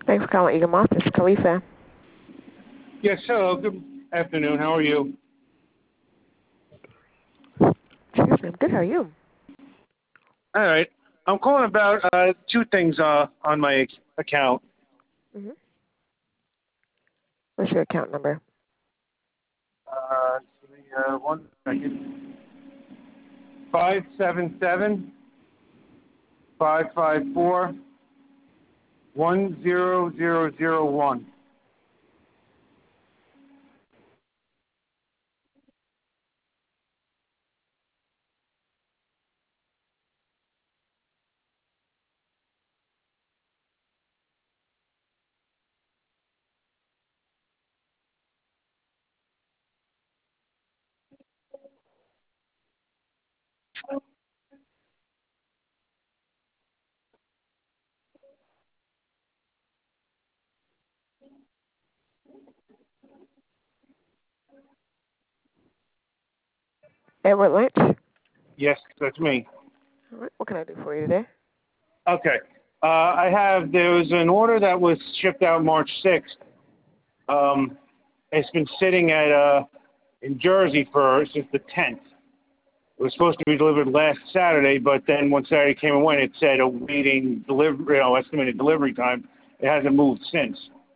Thanks for calling Eagle Moss. This is Khalifa. Yes, hello. Good afternoon. How are you? Excuse me. I'm good. How are you? All right. I'm calling about two things on my account. Mm-hmm. What's your account number? Give me 1 second. 577-554-10001. Edward Lynch. Yes, that's me. All right. What can I do for you today? Okay. There was an order that was shipped out March 6th. It's been sitting in Jersey since the 10th. It was supposed to be delivered last Saturday, but then when Saturday came and went, it said awaiting delivery, estimated delivery time. It hasn't moved since.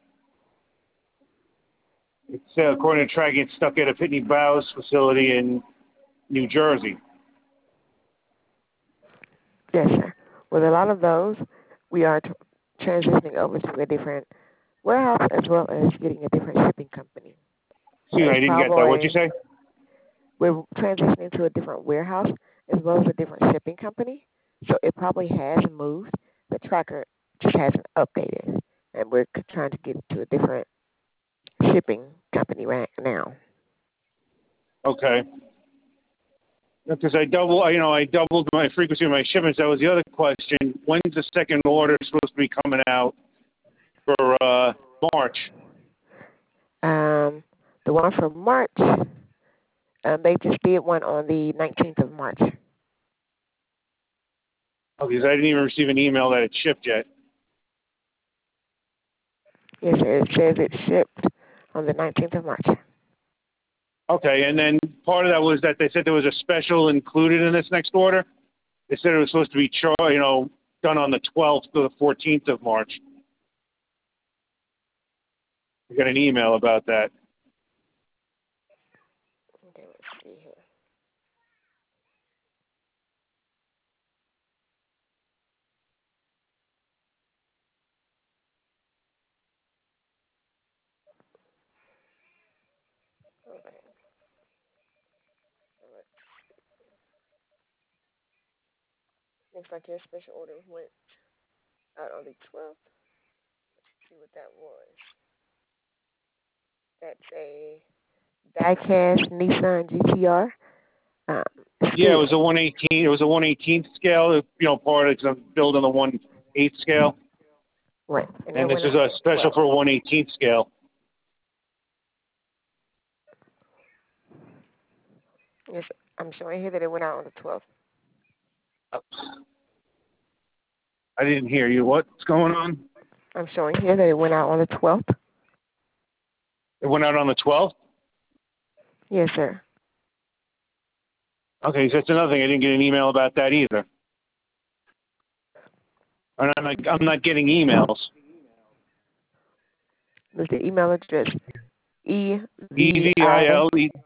It's according to tracking, it's stuck at a Pitney Bowes facility in New Jersey. Yes, sir. With a lot of those, we are transitioning over to a different warehouse as well as getting a different shipping company. So Excuse me, I it's didn't get that. What'd you say? we're transitioning to a different warehouse as well as a different shipping company. So it probably has moved. The tracker just hasn't updated, and we're trying to get to a different shipping company right now. Okay. Because I doubled my frequency of my shipments. That was the other question. When's the second order supposed to be coming out for March? The one for March, they just did one on the 19th of March. Oh, because I didn't even receive an email that it shipped yet. Yes, sir. It says it shipped on the 19th of March. Okay, and then part of that was that they said there was a special included in this next order. They said it was supposed to be done on the 12th to the 14th of March. I got an email about that. Okay, let's see here. Okay. Looks like your special order went out on the 12th. Let's see what that was. That's a diecast Nissan GTR. Yeah, it was a Steel. 118. It was a 1/18th scale. Part of it's built on the 1/8 scale, Right. And and that this went is out a on the special 12th. for a 1/18th scale. Yes, I'm showing here that it went out on the 12th. I didn't hear you. What's going on? I'm showing here that it went out on the 12th. It went out on the 12th. Yes, sir. Okay, so that's another thing. I didn't get an email about that either. And I'm not getting emails. With the email address EVILED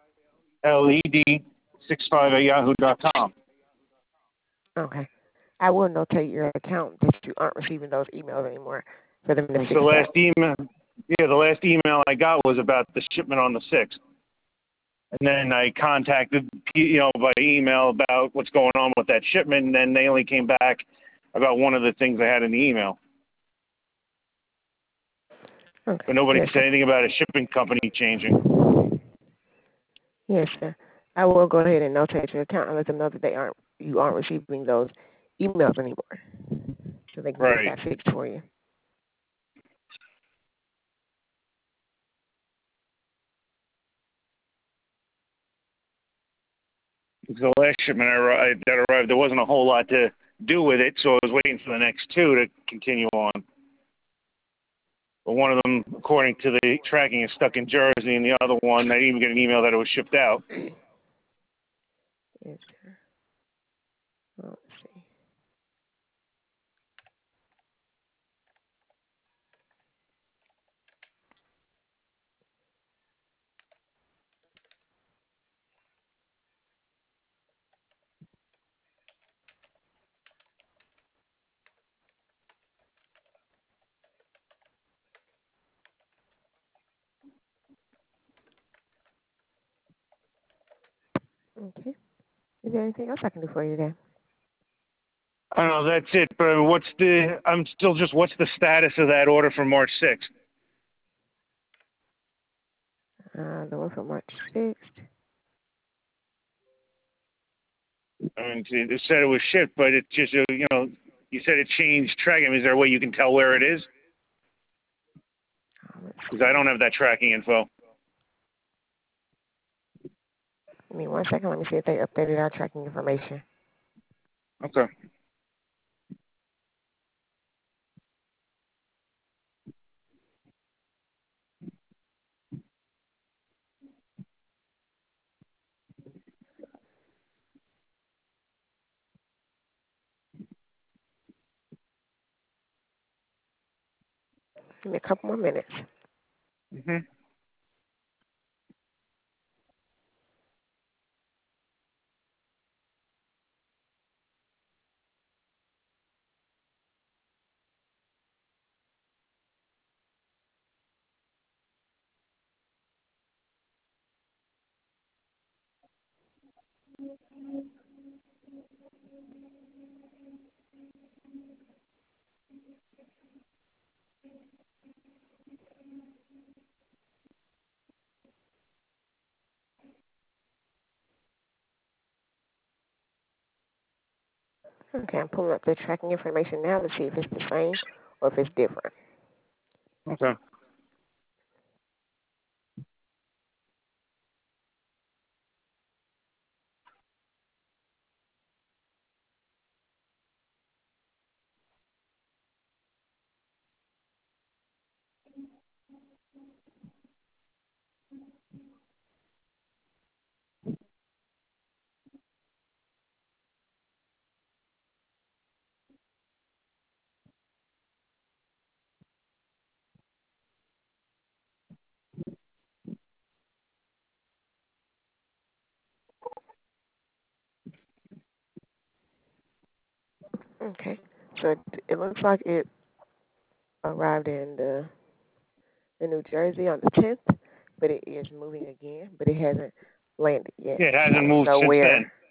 EVILED65@yahoo.com. Okay. I will notate your account that you aren't receiving those emails anymore for them to It's the fix last that. email. Yeah, the last email I got was about the shipment on the 6th. And then I contacted, by email about what's going on with that shipment, and then they only came back about one of the things I had in the email. Okay. But nobody Yes, said sir. anything about a shipping company changing. Yes, sir. I will go ahead and notate your account and let them know that you aren't receiving those emails anymore, so they can get Right. that fixed for you. Because the last shipment that arrived, there wasn't a whole lot to do with it, so I was waiting for the next two to continue on. But one of them, according to the tracking, is stuck in Jersey, and the other one, I didn't even get an email that it was shipped out. Yes, sir. Let's see. Okay. Is there anything else I can do for you today? I don't know, that's it. But what's the status of that order for March 6th? The one for March 6th. I mean, it said it was shipped, but it just, you said it changed tracking. Is there a way you can tell where it is? Because I don't have that tracking info. Give me 1 second. Let me see if they updated our tracking information. Okay. Give me a couple more minutes. Mm-hmm. Okay, I'm pulling up the tracking information now to see if it's the same or if it's different. Okay. Okay, so it looks like it arrived in New Jersey on the 10th, but it is moving again, but it hasn't landed yet. Yeah, it So I hasn't don't moved know since where. then.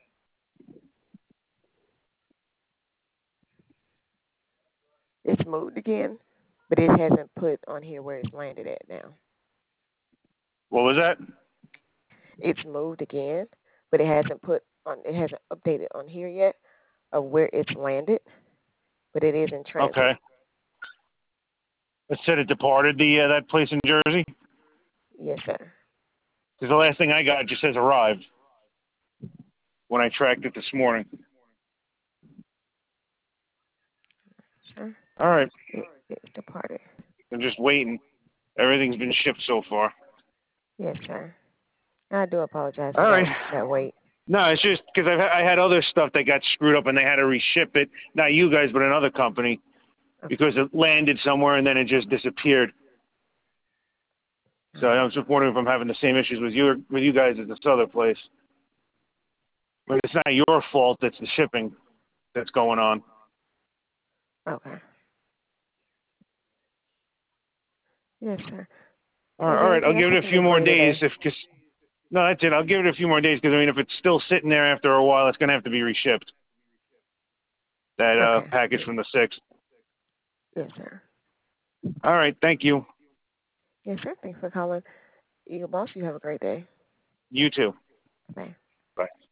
It's moved again, but it hasn't put on here where it's landed at now. What was that? It's moved again, but it hasn't updated on here yet of where it's landed, but it is in transit. Okay. It said it departed that place in Jersey? Yes, sir. Because the last thing I got just says arrived when I tracked it this morning. Sir, All right. it departed. I'm just waiting. Everything's been shipped so far. Yes, sir. I do apologize for All right. that wait. No, it's just because I had other stuff that got screwed up and they had to reship it. Not you guys, but another company, Okay. because it landed somewhere and then it just disappeared. So I was just wondering if I'm having the same issues with you guys as this other place. But it's not your fault. It's the shipping that's going on. Okay. Yes, sir. All Is there right. I'll anything else give I it a can few do for more you days. today? No, that's it. I'll give it a few more days because, I mean, if it's still sitting there after a while, it's going to have to be reshipped. That Okay. package from the 6th. Yes, sir. All right. Thank you. Yes, sir. Thanks for calling Eagle Boss. You have a great day. You too. Bye. Bye.